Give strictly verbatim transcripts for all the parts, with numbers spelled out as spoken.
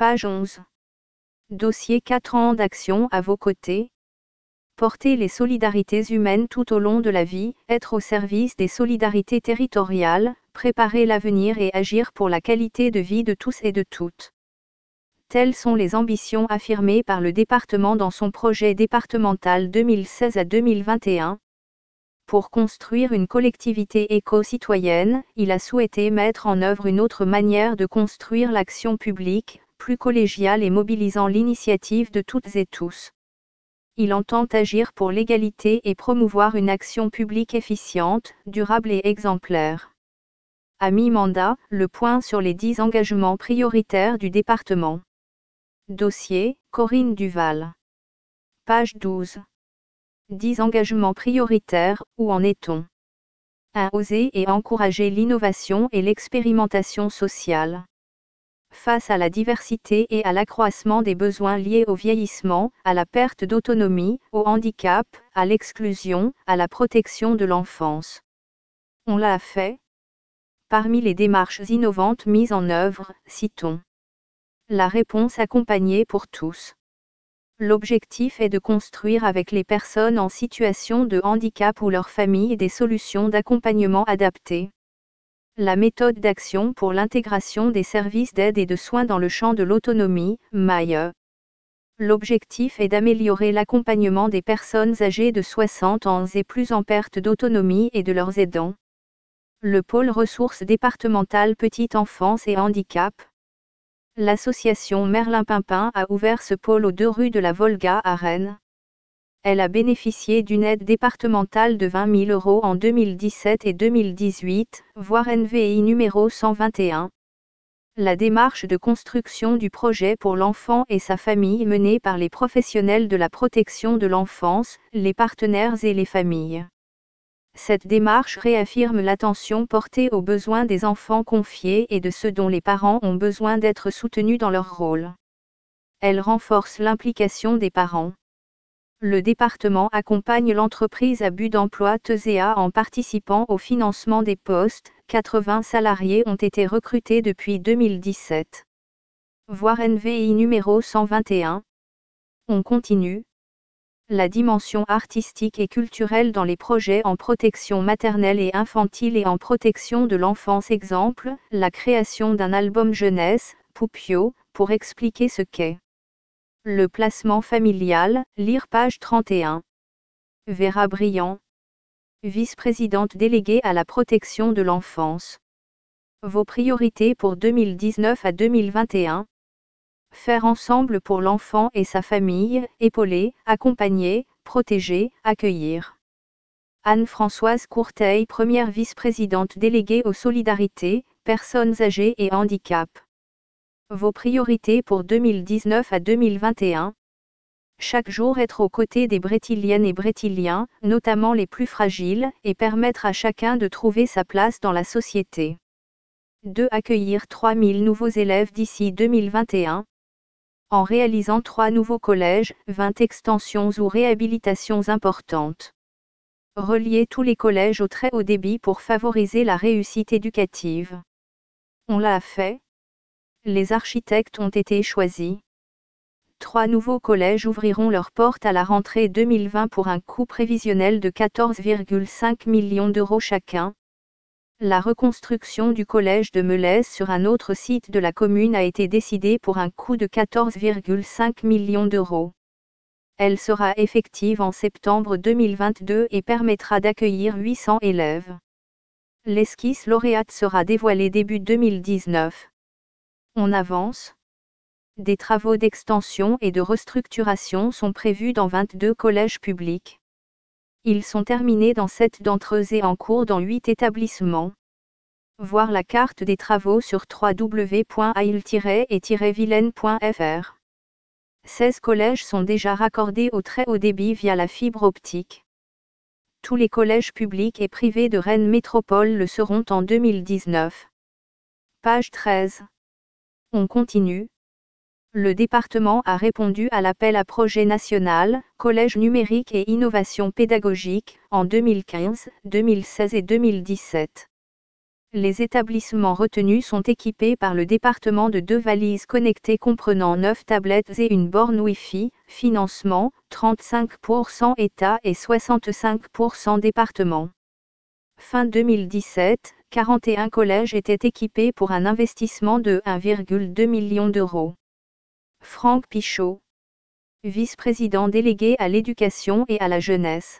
Page onze. Dossier quatre ans d'action à vos côtés. Porter les solidarités humaines tout au long de la vie, être au service des solidarités territoriales, préparer l'avenir et agir pour la qualité de vie de tous et de toutes. Telles sont les ambitions affirmées par le département dans son projet départemental deux mille seize à deux mille vingt et un. Pour construire une collectivité éco-citoyenne, il a souhaité mettre en œuvre une autre manière de construire l'action publique, plus collégiale et mobilisant l'initiative de toutes et tous. Il entend agir pour l'égalité et promouvoir une action publique efficiente, durable et exemplaire. À mi-mandat, le point sur les dix engagements prioritaires du département. Dossier, Corinne Duval. Page douze. dix engagements prioritaires, où en est-on? un. Oser et encourager l'innovation et l'expérimentation sociale. Face à la diversité et à l'accroissement des besoins liés au vieillissement, à la perte d'autonomie, au handicap, à l'exclusion, à la protection de l'enfance. On l'a fait. Parmi les démarches innovantes mises en œuvre, citons. La réponse accompagnée pour tous. L'objectif est de construire avec les personnes en situation de handicap ou leurs familles des solutions d'accompagnement adaptées. La méthode d'action pour l'intégration des services d'aide et de soins dans le champ de l'autonomie, M A I E. L'objectif est d'améliorer l'accompagnement des personnes âgées de soixante ans et plus en perte d'autonomie et de leurs aidants. Le pôle ressources départementales petite enfance et handicap. L'association Merlin-Pimpin a ouvert ce pôle aux deux rues de la Volga à Rennes. Elle a bénéficié d'une aide départementale de vingt mille euros en deux mille dix-sept et deux mille dix-huit, voire N V I numéro cent vingt et un. La démarche de construction du projet pour l'enfant et sa famille menée par les professionnels de la protection de l'enfance, les partenaires et les familles. Cette démarche réaffirme l'attention portée aux besoins des enfants confiés et de ceux dont les parents ont besoin d'être soutenus dans leur rôle. Elle renforce l'implication des parents. Le département accompagne l'entreprise à but d'emploi T E S E A en participant au financement des postes. quatre-vingts salariés ont été recrutés depuis deux mille dix-sept. Voir N V I numéro cent vingt et un. On continue. La dimension artistique et culturelle dans les projets en protection maternelle et infantile et en protection de l'enfance. Exemple, la création d'un album jeunesse, Poupio, pour expliquer ce qu'est le placement familial, lire page trente et un. Vera Briand, vice-présidente déléguée à la protection de l'enfance. Vos priorités pour deux mille dix-neuf à deux mille vingt et un. Faire ensemble pour l'enfant et sa famille, épauler, accompagner, protéger, accueillir. Anne-Françoise Courteil, première vice-présidente déléguée aux solidarités, personnes âgées et handicap. Vos priorités pour deux mille dix-neuf à deux mille vingt et un. Chaque jour être aux côtés des Brétiliennes et Brétiliens, notamment les plus fragiles, et permettre à chacun de trouver sa place dans la société. deux. Accueillir trois mille nouveaux élèves d'ici deux mille vingt et un. En réalisant trois nouveaux collèges, vingt extensions ou réhabilitations importantes. Relier tous les collèges au très haut débit pour favoriser la réussite éducative. On l'a fait. Les architectes ont été choisis. Trois nouveaux collèges ouvriront leurs portes à la rentrée deux mille vingt pour un coût prévisionnel de quatorze virgule cinq millions d'euros chacun. La reconstruction du collège de Melaise sur un autre site de la commune a été décidée pour un coût de quatorze virgule cinq millions d'euros. Elle sera effective en septembre deux mille vingt-deux et permettra d'accueillir huit cents élèves. L'esquisse lauréate sera dévoilée début deux mille dix-neuf. On avance. Des travaux d'extension et de restructuration sont prévus dans vingt-deux collèges publics. Ils sont terminés dans sept d'entre eux et en cours dans huit établissements. Voir la carte des travaux sur w w w point a i l tiret et tiret vilaine point f r. seize collèges sont déjà raccordés au très haut débit via la fibre optique. Tous les collèges publics et privés de Rennes Métropole le seront en deux mille dix-neuf. Page treize. On continue. Le département a répondu à l'appel à projet national, collège numérique et innovation pédagogique, en deux mille quinze, deux mille seize et deux mille dix-sept. Les établissements retenus sont équipés par le département de deux valises connectées comprenant neuf tablettes et une borne Wi-Fi. Financement, trente-cinq pour cent État et soixante-cinq pour cent département. Fin deux mille dix-sept, quarante et un collèges étaient équipés pour un investissement de un virgule deux million d'euros. Franck Pichot, vice-président délégué à l'éducation et à la jeunesse.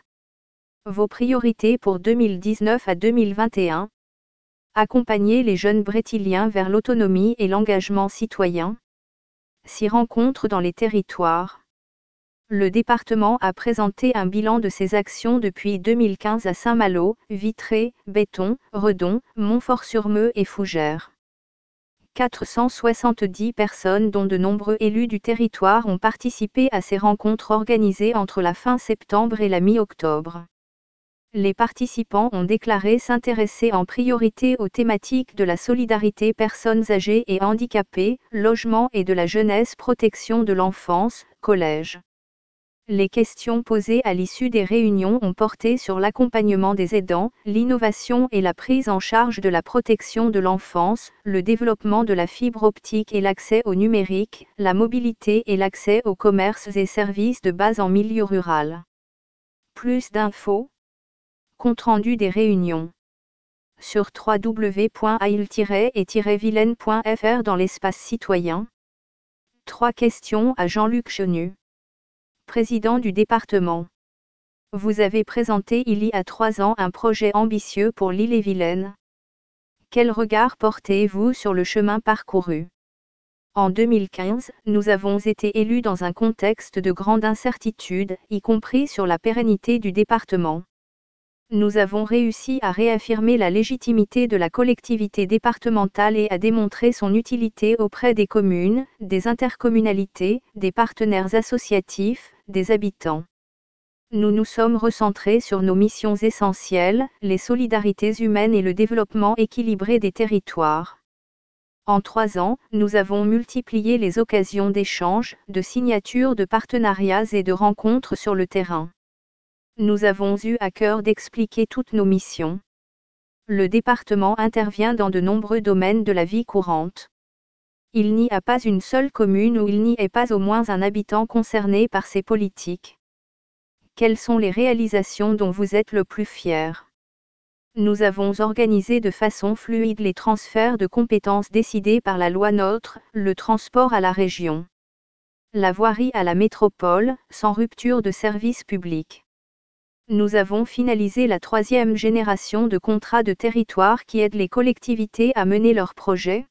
Vos priorités pour deux mille dix-neuf à deux mille vingt et un. Accompagner les jeunes brétiliens vers l'autonomie et l'engagement citoyen. S'y rencontre dans les territoires. Le département a présenté un bilan de ses actions depuis deux mille quinze à Saint-Malo, Vitré, Béton, Redon, Montfort-sur-Meux et Fougères. quatre cent soixante-dix personnes dont de nombreux élus du territoire ont participé à ces rencontres organisées entre la fin septembre et la mi-octobre. Les participants ont déclaré s'intéresser en priorité aux thématiques de la solidarité personnes âgées et handicapées, logement et de la jeunesse, protection de l'enfance, collège. Les questions posées à l'issue des réunions ont porté sur l'accompagnement des aidants, l'innovation et la prise en charge de la protection de l'enfance, le développement de la fibre optique et l'accès au numérique, la mobilité et l'accès aux commerces et services de base en milieu rural. Plus d'infos. Compte-rendu des réunions. Sur w w w point a i l tiret et tiret vilaine point f r dans l'espace citoyen. Trois questions à Jean-Luc Chenu, président du département. Vous avez présenté il y a trois ans un projet ambitieux pour l'Ille-et-Vilaine. Quel regard portez-vous sur le chemin parcouru? En deux mille quinze, nous avons été élus dans un contexte de grande incertitude, y compris sur la pérennité du département. Nous avons réussi à réaffirmer la légitimité de la collectivité départementale et à démontrer son utilité auprès des communes, des intercommunalités, des partenaires associatifs, des habitants. Nous nous sommes recentrés sur nos missions essentielles, les solidarités humaines et le développement équilibré des territoires. En trois ans, nous avons multiplié les occasions d'échanges, de signatures de partenariats et de rencontres sur le terrain. Nous avons eu à cœur d'expliquer toutes nos missions. Le département intervient dans de nombreux domaines de la vie courante. Il n'y a pas une seule commune où il n'y ait pas au moins un habitant concerné par ces politiques. Quelles sont les réalisations dont vous êtes le plus fier? Nous avons organisé de façon fluide les transferts de compétences décidés par la loi NOTRe, le transport à la région, la voirie à la métropole, sans rupture de service public. Nous avons finalisé la troisième génération de contrats de territoire qui aident les collectivités à mener leurs projets.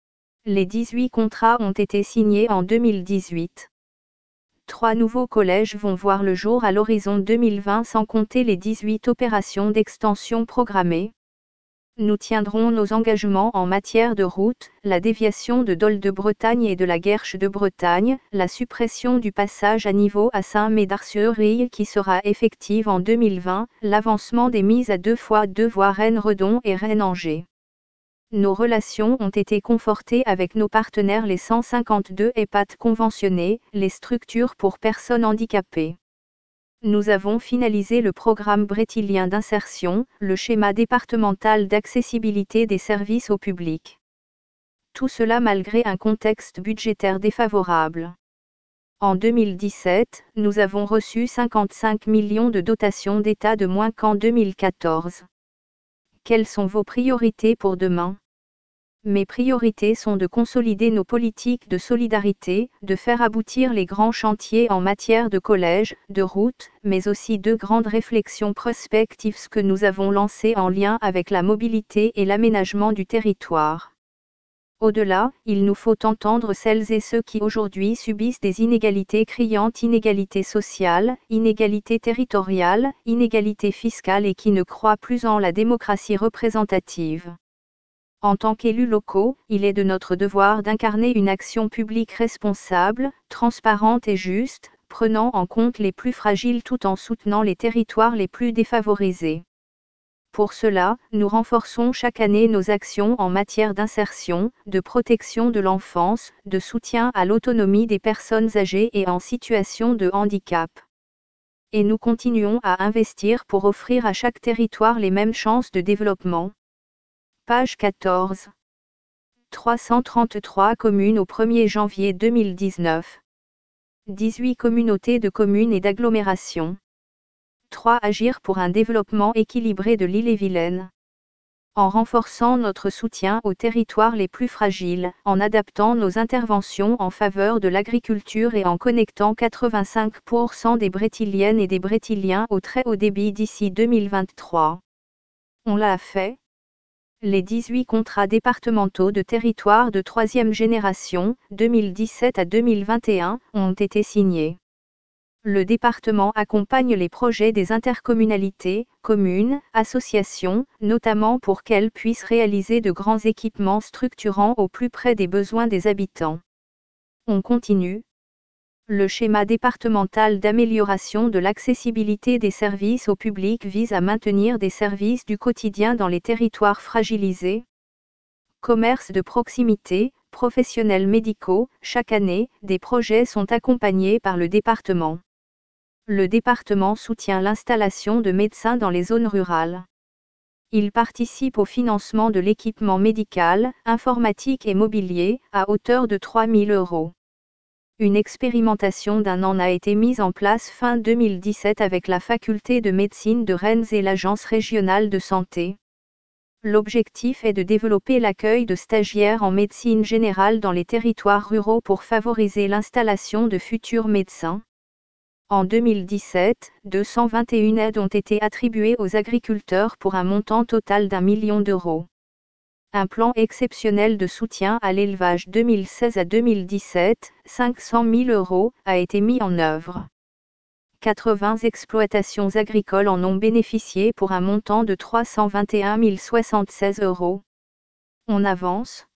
Les dix-huit contrats ont été signés en deux mille dix-huit. Trois nouveaux collèges vont voir le jour à l'horizon deux mille vingt sans compter les dix-huit opérations d'extension programmées. Nous tiendrons nos engagements en matière de route, la déviation de Dol de Bretagne et de la Guerche de Bretagne, la suppression du passage à niveau à Saint-Médard-sur-Ille qui sera effective en deux mille vingt, l'avancement des mises à deux fois deux voies Rennes-Redon et Rennes-Angers. Nos relations ont été confortées avec nos partenaires les cent cinquante-deux EHPAD conventionnés, les structures pour personnes handicapées. Nous avons finalisé le programme brétilien d'insertion, le schéma départemental d'accessibilité des services au public. Tout cela malgré un contexte budgétaire défavorable. En deux mille dix-sept, nous avons reçu cinquante-cinq millions de dotations d'État de moins qu'en deux mille quatorze. Quelles sont vos priorités pour demain? Mes priorités sont de consolider nos politiques de solidarité, de faire aboutir les grands chantiers en matière de collèges, de routes, mais aussi deux grandes réflexions prospectives que nous avons lancées en lien avec la mobilité et l'aménagement du territoire. Au-delà, il nous faut entendre celles et ceux qui aujourd'hui subissent des inégalités criantes, inégalités sociales, inégalités territoriales, inégalités fiscales et qui ne croient plus en la démocratie représentative. En tant qu'élus locaux, il est de notre devoir d'incarner une action publique responsable, transparente et juste, prenant en compte les plus fragiles tout en soutenant les territoires les plus défavorisés. Pour cela, nous renforçons chaque année nos actions en matière d'insertion, de protection de l'enfance, de soutien à l'autonomie des personnes âgées et en situation de handicap. Et nous continuons à investir pour offrir à chaque territoire les mêmes chances de développement. Page quatorze. trois cent trente-trois communes au premier janvier deux mille dix-neuf. dix-huit communautés de communes et d'agglomérations. trois Agir pour un développement équilibré de l'Ille-et-Vilaine. En renforçant notre soutien aux territoires les plus fragiles, en adaptant nos interventions en faveur de l'agriculture et en connectant quatre-vingt-cinq pour cent des Brétiliennes et des Brétiliens au très haut débit d'ici deux mille vingt-trois. On l'a fait. Les dix-huit contrats départementaux de territoire de troisième génération, deux mille dix-sept à deux mille vingt et un, ont été signés. Le département accompagne les projets des intercommunalités, communes, associations, notamment pour qu'elles puissent réaliser de grands équipements structurants au plus près des besoins des habitants. On continue. Le schéma départemental d'amélioration de l'accessibilité des services au public vise à maintenir des services du quotidien dans les territoires fragilisés. Commerce de proximité, professionnels médicaux, chaque année, des projets sont accompagnés par le département. Le département soutient l'installation de médecins dans les zones rurales. Il participe au financement de l'équipement médical, informatique et mobilier, à hauteur de trois mille euros. Une expérimentation d'un an a été mise en place fin deux mille dix-sept avec la faculté de médecine de Rennes et l'Agence régionale de santé. L'objectif est de développer l'accueil de stagiaires en médecine générale dans les territoires ruraux pour favoriser l'installation de futurs médecins. En deux mille dix-sept, deux cent vingt et une aides ont été attribuées aux agriculteurs pour un montant total d'un million d'euros. Un plan exceptionnel de soutien à l'élevage deux mille seize à deux mille dix-sept, cinq cent mille euros, a été mis en œuvre. quatre-vingts exploitations agricoles en ont bénéficié pour un montant de trois cent vingt et un mille soixante-seize euros. On avance.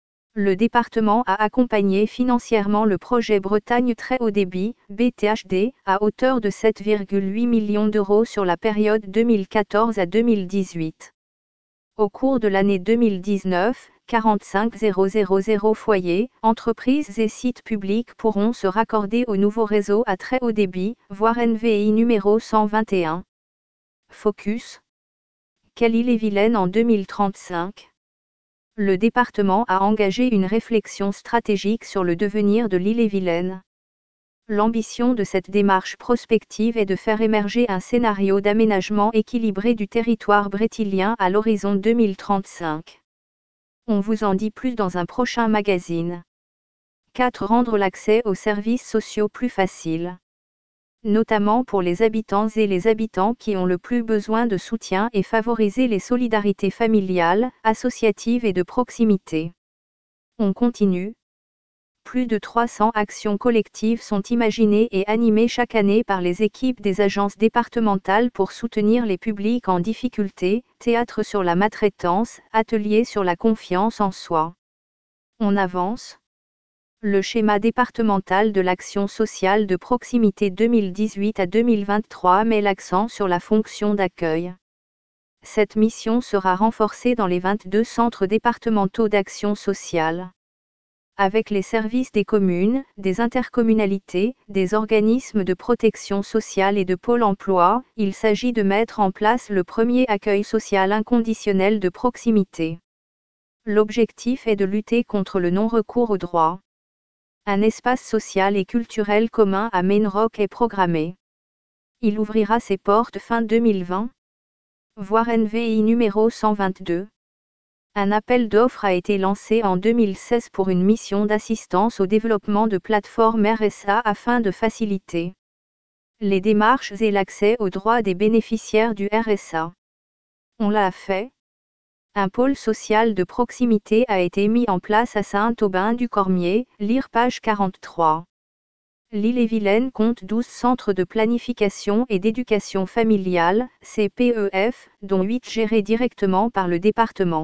Le département a accompagné financièrement le projet Bretagne Très Haut Débit, B T H D, à hauteur de sept virgule huit millions d'euros sur la période deux mille quatorze à deux mille dix-huit. Au cours de l'année deux mille dix-neuf, quarante-cinq mille foyers, entreprises et sites publics pourront se raccorder au nouveau réseau à très haut débit, voire N V I numéro cent vingt et un. Focus. Quelle Ille-et-Vilaine en deux mille trente-cinq? Le département a engagé une réflexion stratégique sur le devenir de l'Ille-et-Vilaine. L'ambition de cette démarche prospective est de faire émerger un scénario d'aménagement équilibré du territoire brétilien à l'horizon deux mille trente-cinq. On vous en dit plus dans un prochain magazine. quatre Rendre l'accès aux services sociaux plus facile. Notamment pour les habitants et les habitants qui ont le plus besoin de soutien et favoriser les solidarités familiales, associatives et de proximité. On continue. Plus de trois cents actions collectives sont imaginées et animées chaque année par les équipes des agences départementales pour soutenir les publics en difficulté, théâtre sur la maltraitance, ateliers sur la confiance en soi. On avance. Le schéma départemental de l'action sociale de proximité deux mille dix-huit à deux mille vingt-trois met l'accent sur la fonction d'accueil. Cette mission sera renforcée dans les vingt-deux centres départementaux d'action sociale. Avec les services des communes, des intercommunalités, des organismes de protection sociale et de Pôle emploi, il s'agit de mettre en place le premier accueil social inconditionnel de proximité. L'objectif est de lutter contre le non-recours aux droits. Un espace social et culturel commun à Mainrock est programmé. Il ouvrira ses portes fin deux mille vingt. Voir N V I numéro cent vingt-deux. Un appel d'offres a été lancé en deux mille seize pour une mission d'assistance au développement de plateformes R S A afin de faciliter les démarches et l'accès aux droits des bénéficiaires du R S A. On l'a fait. Un pôle social de proximité a été mis en place à Saint-Aubin-du-Cormier, lire page quarante-trois. L'Ille-et-Vilaine compte douze centres de planification et d'éducation familiale, C P E F, dont huit gérés directement par le département.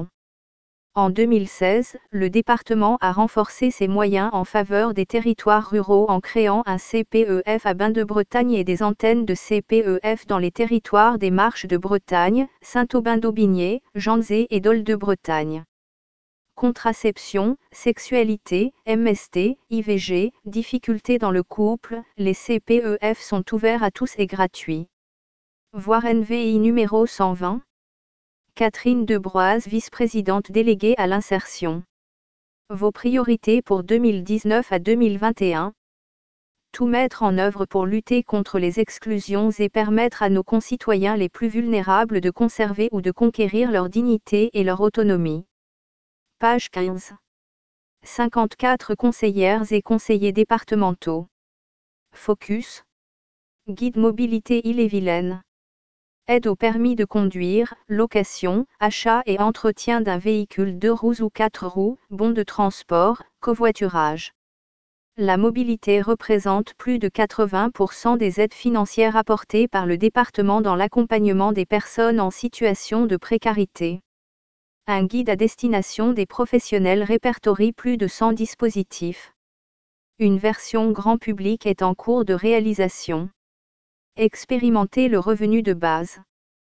En deux mille seize, le département a renforcé ses moyens en faveur des territoires ruraux en créant un C P E F à Bain-de-Bretagne et des antennes de C P E F dans les territoires des Marches de Bretagne, Saint-Aubin-d'Aubigné, Janzé et Dol de Bretagne. Contraception, sexualité, M S T, I V G, difficultés dans le couple, les C P E F sont ouverts à tous et gratuits. Voir N V I numéro cent vingt. Catherine Debroise, vice-présidente déléguée à l'insertion. Vos priorités pour deux mille dix-neuf à deux mille vingt et un. Tout mettre en œuvre pour lutter contre les exclusions et permettre à nos concitoyens les plus vulnérables de conserver ou de conquérir leur dignité et leur autonomie. Page quinze. cinquante-quatre conseillères et conseillers départementaux. Focus. Guide mobilité Ille-et-Vilaine. Aide au permis de conduire, location, achat et entretien d'un véhicule deux roues ou quatre roues, bon de transport, covoiturage. La mobilité représente plus de quatre-vingts pour cent des aides financières apportées par le département dans l'accompagnement des personnes en situation de précarité. Un guide à destination des professionnels répertorie plus de cent dispositifs. Une version grand public est en cours de réalisation. Expérimenter le revenu de base.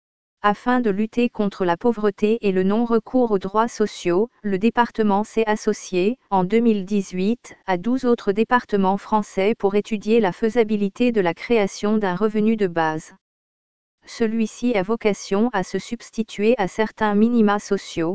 Afin de lutter contre la pauvreté et le non-recours aux droits sociaux, le département s'est associé, en deux mille dix-huit, à douze autres départements français pour étudier la faisabilité de la création d'un revenu de base. Celui-ci a vocation à se substituer à certains minima sociaux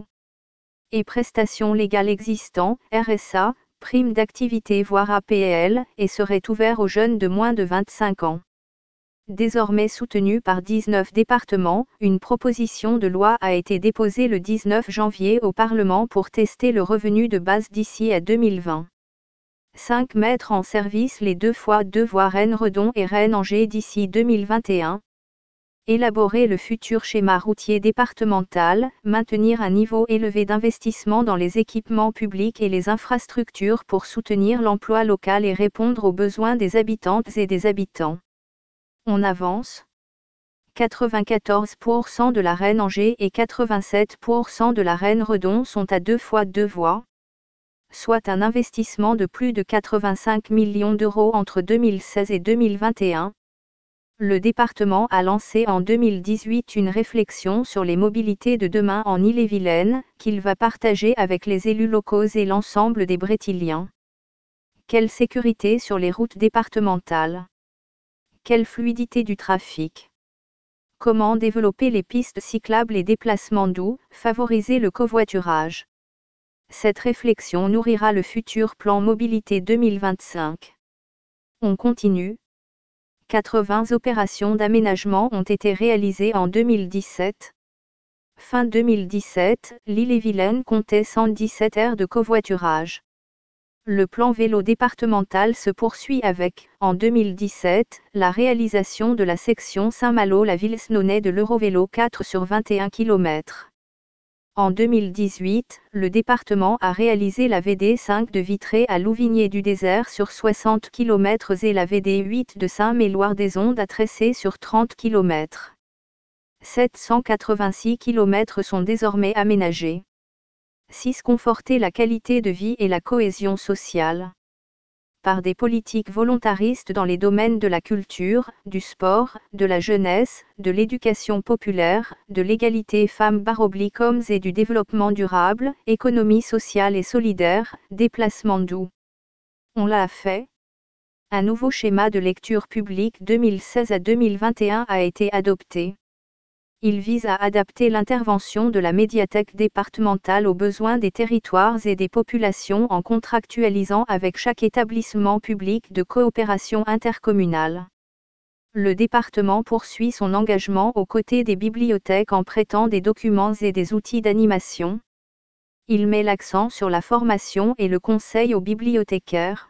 et prestations légales existants, R S A, primes d'activité voire A P L, et serait ouvert aux jeunes de moins de vingt-cinq ans. Désormais soutenu par dix-neuf départements, une proposition de loi a été déposée le dix-neuf janvier au Parlement pour tester le revenu de base d'ici à deux mille vingt. cinq Mettre en service les deux fois deux voies Rennes-Redon et Rennes-Angers d'ici deux mille vingt et un. Élaborer le futur schéma routier départemental, maintenir un niveau élevé d'investissement dans les équipements publics et les infrastructures pour soutenir l'emploi local et répondre aux besoins des habitantes et des habitants. On avance. quatre-vingt-quatorze pour cent de la Rennes-Angers et quatre-vingt-sept pour cent de la Rennes-Redon sont à deux fois deux voies, soit un investissement de plus de quatre-vingt-cinq millions d'euros entre deux mille seize et deux mille vingt et un. Le département a lancé en deux mille dix-huit une réflexion sur les mobilités de demain en Ille-et-Vilaine, qu'il va partager avec les élus locaux et l'ensemble des Brétiliens. Quelle sécurité sur les routes départementales? Quelle fluidité du trafic? Comment développer les pistes cyclables et déplacements doux, favoriser le covoiturage? Cette réflexion nourrira le futur plan mobilité deux mille vingt-cinq. On continue. quatre-vingts opérations d'aménagement ont été réalisées en deux mille dix-sept. Fin deux mille dix-sept, l'Ille-et-Vilaine comptait cent dix-sept aires de covoiturage. Le plan vélo départemental se poursuit avec, en deux mille dix-sept, la réalisation de la section Saint-Malo-la-Ville-Snonnet de l'Eurovélo quatre sur vingt et un kilomètres. En deux mille dix-huit, le département a réalisé la V D cinq de Vitré à Louvigné-du-Désert sur soixante kilomètres et la V D huit de Saint-Méloire-des-Ondes à Tressé sur trente kilomètres. sept cent quatre-vingt-six kilomètres sont désormais aménagés. six Conforter la qualité de vie et la cohésion sociale. Par des politiques volontaristes dans les domaines de la culture, du sport, de la jeunesse, de l'éducation populaire, de l'égalité femmes-hommes et du développement durable, économie sociale et solidaire, déplacement doux. On l'a fait. Un nouveau schéma de lecture publique deux mille seize à deux mille vingt et un a été adopté. Il vise à adapter l'intervention de la médiathèque départementale aux besoins des territoires et des populations en contractualisant avec chaque établissement public de coopération intercommunale. Le département poursuit son engagement aux côtés des bibliothèques en prêtant des documents et des outils d'animation. Il met l'accent sur la formation et le conseil aux bibliothécaires.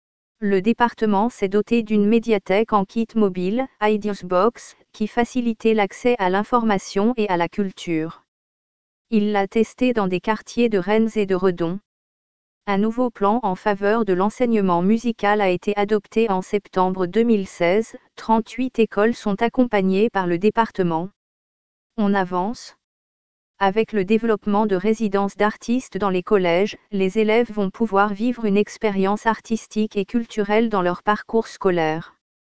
Le département s'est doté d'une médiathèque en kit mobile, Ideasbox, qui facilitait l'accès à l'information et à la culture. Il l'a testé dans des quartiers de Rennes et de Redon. Un nouveau plan en faveur de l'enseignement musical a été adopté en septembre deux mille seize, trente-huit écoles sont accompagnées par le département. On avance. Avec le développement de résidences d'artistes dans les collèges, les élèves vont pouvoir vivre une expérience artistique et culturelle dans leur parcours scolaire.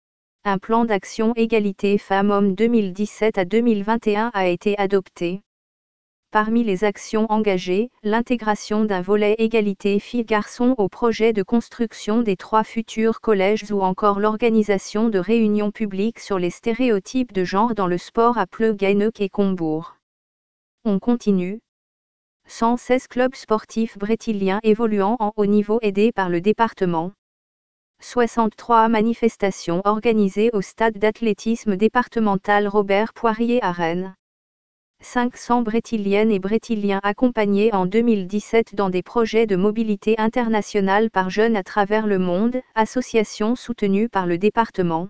Un plan d'action égalité femmes-hommes deux mille dix-sept à deux mille vingt et un a été adopté. Parmi les actions engagées, l'intégration d'un volet égalité filles-garçons au projet de construction des trois futurs collèges ou encore l'organisation de réunions publiques sur les stéréotypes de genre dans le sport à Pleuguenec et Combourg. On continue. cent seize clubs sportifs brétiliens évoluant en haut niveau aidés par le département. soixante-trois manifestations organisées au stade d'athlétisme départemental Robert Poirier à Rennes. cinq cents brétiliennes et brétiliens accompagnés en deux mille dix-sept dans des projets de mobilité internationale par jeunes à travers le monde, association soutenue par le département.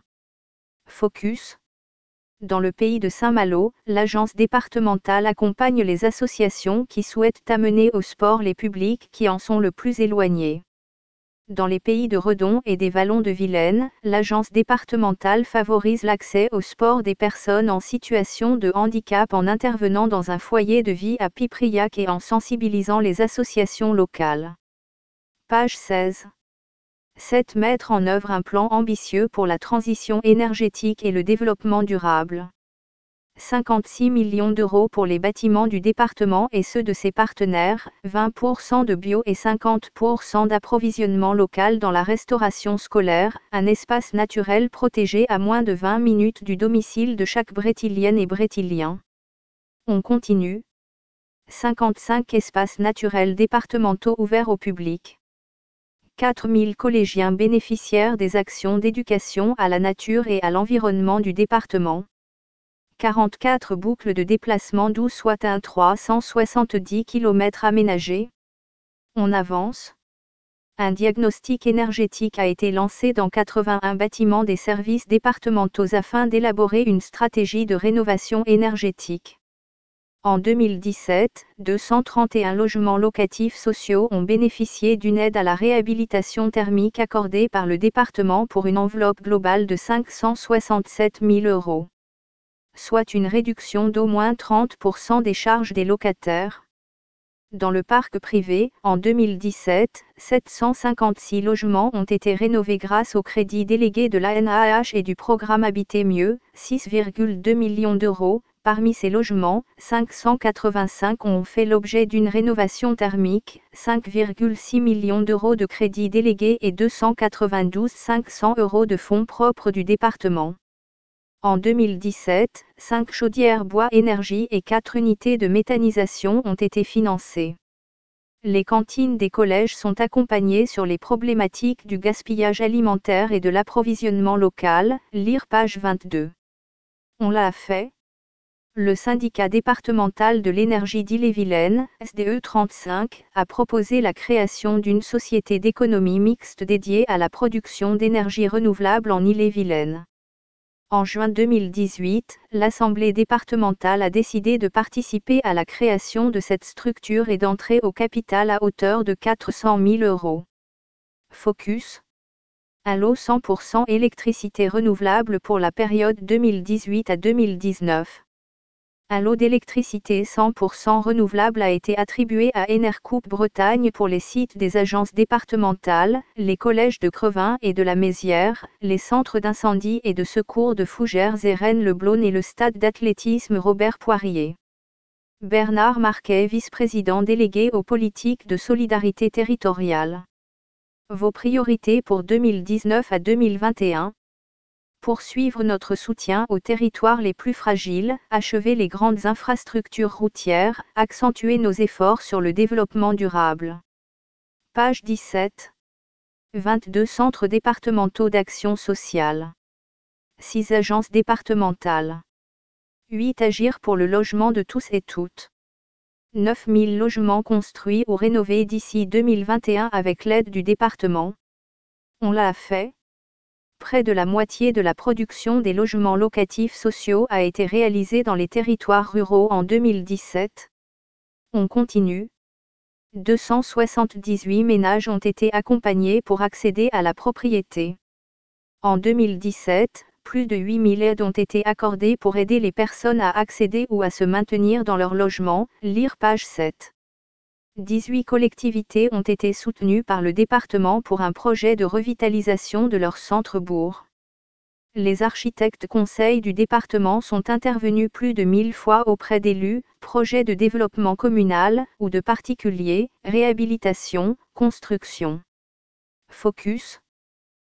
Focus. Dans le pays de Saint-Malo, l'agence départementale accompagne les associations qui souhaitent amener au sport les publics qui en sont le plus éloignés. Dans les pays de Redon et des Vallons de Vilaine, l'agence départementale favorise l'accès au sport des personnes en situation de handicap en intervenant dans un foyer de vie à Pipriac et en sensibilisant les associations locales. Page seize. sept Mettre en œuvre un plan ambitieux pour la transition énergétique et le développement durable. cinquante-six millions d'euros pour les bâtiments du département et ceux de ses partenaires, vingt pour cent de bio et cinquante pour cent d'approvisionnement local dans la restauration scolaire, un espace naturel protégé à moins de vingt minutes du domicile de chaque brétilienne et brétilien. On continue. cinquante-cinq espaces naturels départementaux ouverts au public. quatre mille collégiens bénéficiaires des actions d'éducation à la nature et à l'environnement du département. quarante-quatre boucles de déplacement d'eau soit un trois cent soixante-dix kilomètres aménagés. On avance. Un diagnostic énergétique a été lancé dans quatre-vingt-un bâtiments des services départementaux afin d'élaborer une stratégie de rénovation énergétique. En deux mille dix-sept, deux cent trente et un logements locatifs sociaux ont bénéficié d'une aide à la réhabilitation thermique accordée par le département pour une enveloppe globale de cinq cent soixante-sept mille euros. Soit une réduction d'au moins trente pour cent des charges des locataires. Dans le parc privé, en deux mille dix-sept, sept cent cinquante-six logements ont été rénovés grâce au crédit délégué de l'A N A H et du programme Habiter mieux, six virgule deux millions d'euros. Parmi ces logements, cinq cent quatre-vingt-cinq ont fait l'objet d'une rénovation thermique, cinq virgule six millions d'euros de crédits délégués et deux cent quatre-vingt-douze mille cinq cents euros de fonds propres du département. En deux mille dix-sept, cinq chaudières bois énergie et quatre unités de méthanisation ont été financées. Les cantines des collèges sont accompagnées sur les problématiques du gaspillage alimentaire et de l'approvisionnement local, lire page vingt-deux. On l'a fait. Le syndicat départemental de l'énergie d'Ille-et-Vilaine, S D E trente-cinq, a proposé la création d'une société d'économie mixte dédiée à la production d'énergie renouvelable en Ille-et-Vilaine. En juin deux mille dix-huit, l'Assemblée départementale a décidé de participer à la création de cette structure et d'entrer au capital à hauteur de quatre cent mille euros. Focus. Un lot cent pour cent électricité renouvelable pour la période deux mille dix-huit à deux mille dix-neuf. Un lot d'électricité cent pour cent renouvelable a été attribué à Enercoupe Bretagne pour les sites des agences départementales, les collèges de Crevin et de la Mézières, les centres d'incendie et de secours de Fougères et Rennes-le-Blône et le stade d'athlétisme Robert Poirier. Bernard Marquet, vice-président délégué aux politiques de solidarité territoriale. Vos priorités pour deux mille dix-neuf à deux mille vingt et un. Poursuivre notre soutien aux territoires les plus fragiles, achever les grandes infrastructures routières, accentuer nos efforts sur le développement durable. Page dix-sept. vingt-deux centres départementaux d'action sociale. six agences départementales. huit Agir pour le logement de tous et toutes. neuf mille logements construits ou rénovés d'ici deux mille vingt et un avec l'aide du département. On l'a fait. Près de la moitié de la production des logements locatifs sociaux a été réalisée dans les territoires ruraux en deux mille dix-sept. On continue. deux cent soixante-dix-huit ménages ont été accompagnés pour accéder à la propriété. En deux mille dix-sept, plus de huit mille aides ont été accordées pour aider les personnes à accéder ou à se maintenir dans leur logement, lire page sept. dix-huit collectivités ont été soutenues par le département pour un projet de revitalisation de leur centre-bourg. Les architectes conseils du département sont intervenus plus de mille fois auprès d'élus, projets de développement communal ou de particuliers, réhabilitation, construction. Focus.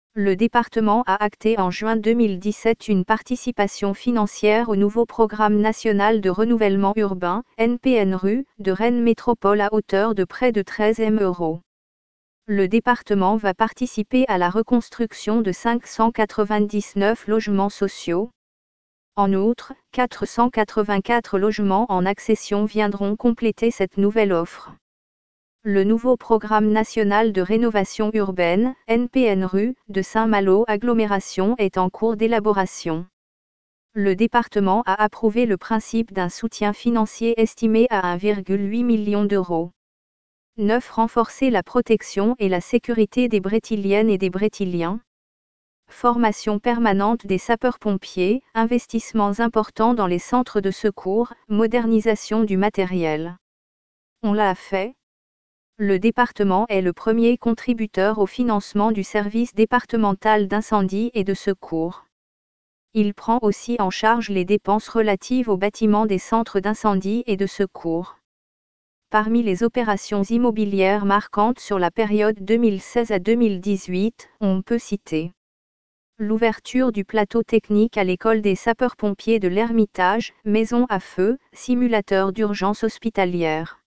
Le département a acté en juin deux mille dix-sept une participation financière au nouveau programme national de renouvellement urbain, N P N R U, de Rennes Métropole à hauteur de près de treize millions d'euros. Le département va participer à la reconstruction de cinq cent quatre-vingt-dix-neuf logements sociaux. En outre, quatre cent quatre-vingt-quatre logements en accession viendront compléter cette nouvelle offre. Le nouveau programme national de rénovation urbaine, N P N R U, de Saint-Malo agglomération est en cours d'élaboration. Le département a approuvé le principe d'un soutien financier estimé à un virgule huit million d'euros. neuf Renforcer la protection et la sécurité des Brétiliennes et des Brétiliens. Formation permanente des sapeurs-pompiers, investissements importants dans les centres de secours, modernisation du matériel. On l'a fait. Le département est le premier contributeur au financement du service départemental d'incendie et de secours. Il prend aussi en charge les dépenses relatives au bâtiment des centres d'incendie et de secours. Parmi les opérations immobilières marquantes sur la période deux mille seize à deux mille dix-huit, on peut citer l'ouverture du plateau technique à l'école des sapeurs-pompiers de l'Ermitage, maison à feu, simulateur d'urgence hospitalière.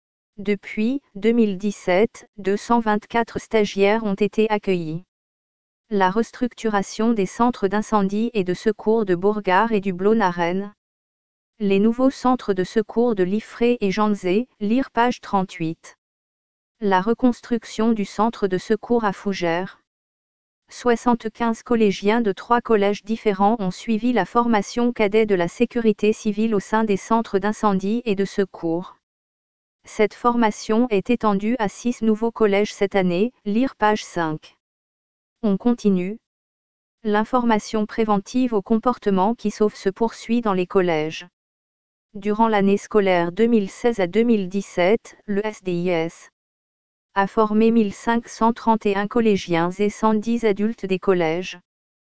Depuis deux mille dix-sept, deux cent vingt-quatre stagiaires ont été accueillis. La restructuration des centres d'incendie et de secours de Bourgard et du Blône à Rennes. Les nouveaux centres de secours de Liffré et Janzé, lire page trente-huit. La reconstruction du centre de secours à Fougères. soixante-quinze collégiens de trois collèges différents ont suivi la formation cadet de la sécurité civile au sein des centres d'incendie et de secours. Cette formation est étendue à six nouveaux collèges cette année, lire page cinq. On continue. L'information préventive au comportement qui sauve se poursuit dans les collèges. Durant l'année scolaire deux mille seize à deux mille dix-sept, le S D I S a formé mille cinq cent trente et un collégiens et cent dix adultes des collèges.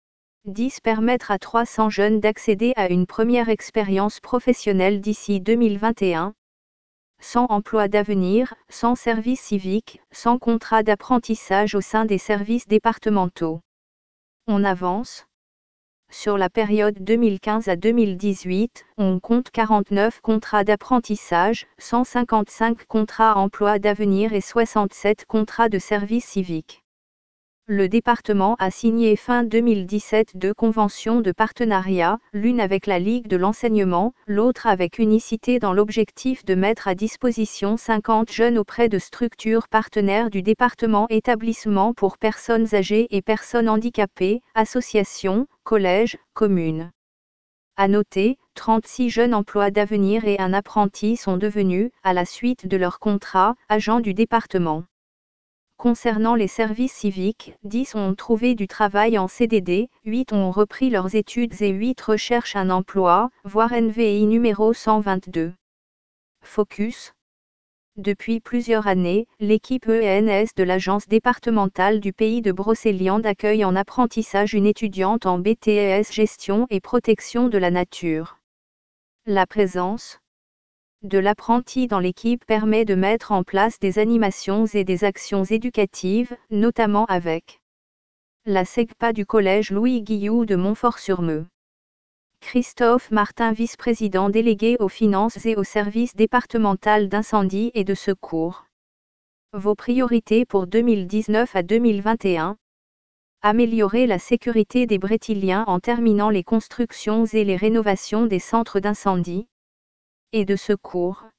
dix Permettre à trois cents jeunes d'accéder à une première expérience professionnelle d'ici deux mille vingt et un. cent emplois d'avenir, cent services civiques, cent contrats d'apprentissage au sein des services départementaux. On avance. Sur la période deux mille quinze à deux mille dix-huit, on compte quarante-neuf contrats d'apprentissage, cent cinquante-cinq contrats emploi d'avenir et soixante-sept contrats de service civique. Le département a signé fin deux mille dix-sept deux conventions de partenariat, l'une avec la Ligue de l'enseignement, l'autre avec Unicité dans l'objectif de mettre à disposition cinquante jeunes auprès de structures partenaires du département, établissements pour personnes âgées et personnes handicapées, associations, collèges, communes. À noter, trente-six jeunes emplois d'avenir et un apprenti sont devenus, à la suite de leur contrat, agents du département. Concernant les services civiques, dix ont trouvé du travail en C D D, huit ont repris leurs études et huit recherchent un emploi, voir N V I numéro cent vingt-deux. Focus. Depuis plusieurs années, l'équipe E N S de l'Agence départementale du pays de Brocéliande accueille en apprentissage une étudiante en B T S Gestion et protection de la nature. La présence de l'apprenti dans l'équipe permet de mettre en place des animations et des actions éducatives, notamment avec la SEGPA du collège Louis Guilloux de Montfort-sur-Meux. Christophe Martin, vice-président délégué aux finances et au service départemental d'incendie et de secours. Vos priorités pour deux mille dix-neuf à deux mille vingt et un. Améliorer la sécurité des Brétiliens en terminant les constructions et les rénovations des centres d'incendie et de secours.